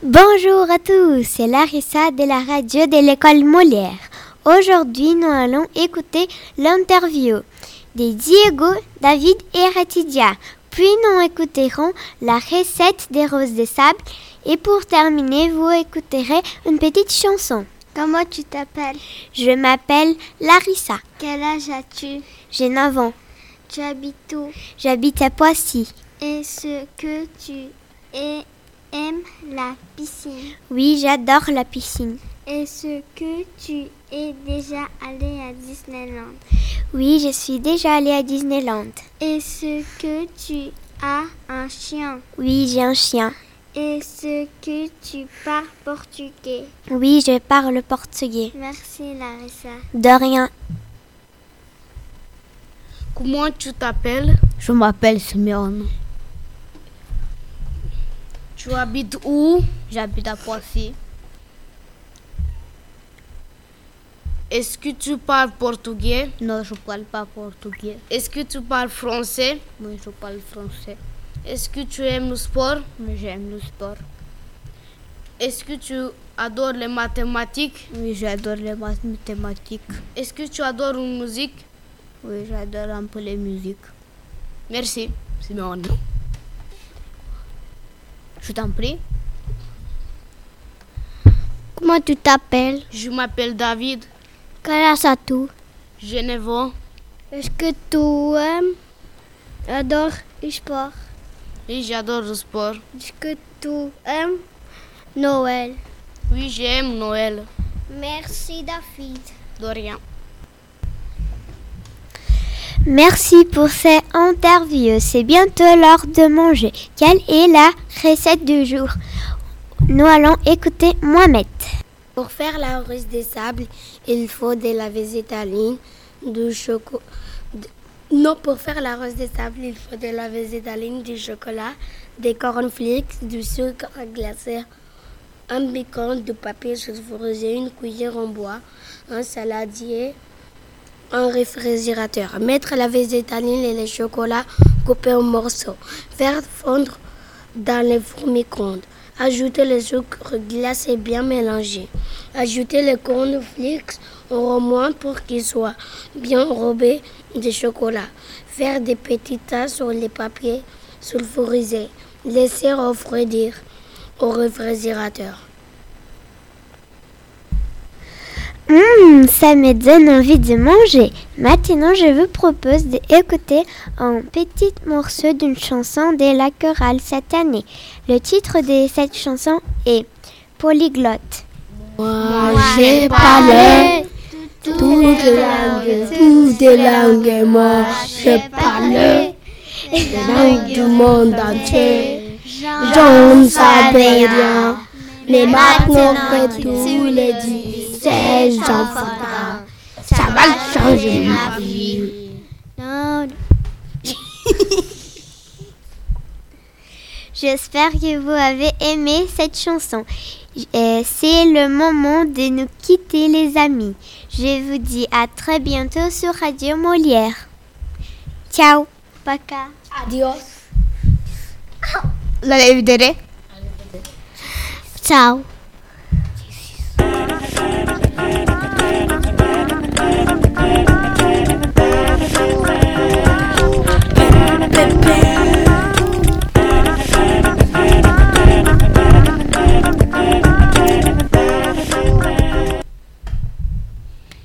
Bonjour à tous, c'est Larissa de la radio de l'école Molière. Aujourd'hui, nous allons écouter l'interview de Diego, David et Ratidia. Puis nous écouterons la recette des roses de sable. Et pour terminer, vous écouterez une petite chanson. Comment tu t'appelles? Je m'appelle Larissa. Quel âge as-tu? J'ai 9 ans. Tu habites où? J'habite à Poissy. Est-ce que tu aimes la piscine? Oui, j'adore la piscine. Est-ce que tu es déjà allé à Disneyland? Oui, je suis déjà allée à Disneyland. Est-ce que tu as un chien? Oui, j'ai un chien. Est-ce que tu parles portugais? Oui, je parle portugais. Merci Larissa. De rien. Comment tu t'appelles? Je m'appelle Simeon. Tu habites où? J'habite à Poissy. Est-ce que tu parles portugais? Non, je parle pas portugais. Est-ce que tu parles français? Oui, je parle français. Est-ce que tu aimes le sport? Mais j'aime le sport. Est-ce que tu adores les mathématiques? Oui, j'adore les mathématiques. Est-ce que tu adores une musique? Oui, j'adore un peu les musiques. Merci. C'est bon. Je t'en prie. Comment tu t'appelles? Je m'appelle David. Quel âge as-tu? J'ai 9 ans. Est-ce que tu adores le sport? Oui, j'adore le sport. Est-ce que tu aimes Noël? Oui, j'aime Noël. Merci David. De rien. Merci pour cette interview. C'est bientôt l'heure de manger. Quelle est la recette du jour? Nous allons écouter Mohamed. Pour faire la rose des sables, il faut de la végétaline, du chocolat. Pour faire la rose des sables, il faut de la végétaline, du chocolat, des cornflakes, du sucre glacé, un bacon, du papier sulfurisé, une cuillère en bois, un saladier, un réfrigérateur. Mettre la végétaline et le chocolat coupés en morceaux. Faire fondre dans le four micro-ondes. Ajouter le sucre glacé bien mélangé. Ajouter les cornflakes en remuant pour qu'ils soient bien enrobés de chocolat. Faire des petites tasses sur les papiers sulfurisés. Laisser refroidir au réfrigérateur. Ça me donne envie de manger. Maintenant, je vous propose d'écouter un petit morceau d'une chanson de la chorale cette année. Le titre de cette chanson est Polyglotte. Moi, j'ai parlé toutes les langues, moi, j'ai parlé les langues du monde entier. Je ne savais rien, mais maintenant que tous les dis, ces enfants, ça va changer ma vie. J'espère que vous avez aimé cette chanson. C'est le moment de nous quitter, les amis. Je vous dis à très bientôt sur Radio Molière. Ciao. Paca. Adios. La devidere. Ciao.